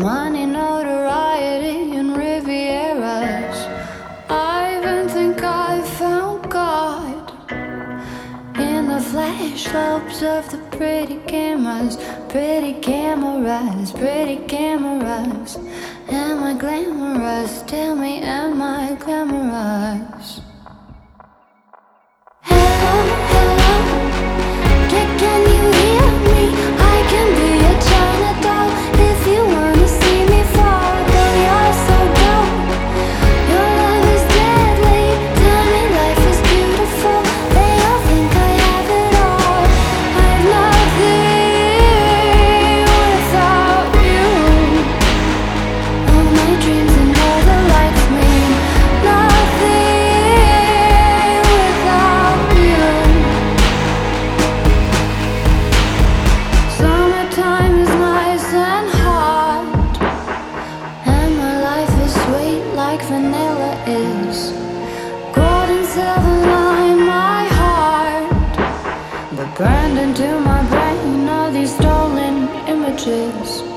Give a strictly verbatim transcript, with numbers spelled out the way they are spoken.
Money, notoriety, and Rivieras. I even think I found God in the flash slopes of the pretty cameras. Pretty cameras, pretty cameras. Am I glamorous? Tell me, am I glamorous? Hello, hello, can, can you hear me? I can be a China doll if you wanna see me fall. Girl, you're so dope, your love is deadly. Tell me life is beautiful, they all think I have it all. I'm nothing without you. All my dreams and all the lights mean nothing without you. Summertime is nice and hot, and my life is sweet like vanilla is. Gold and silver line my heart, but burned into my brain all these stolen images.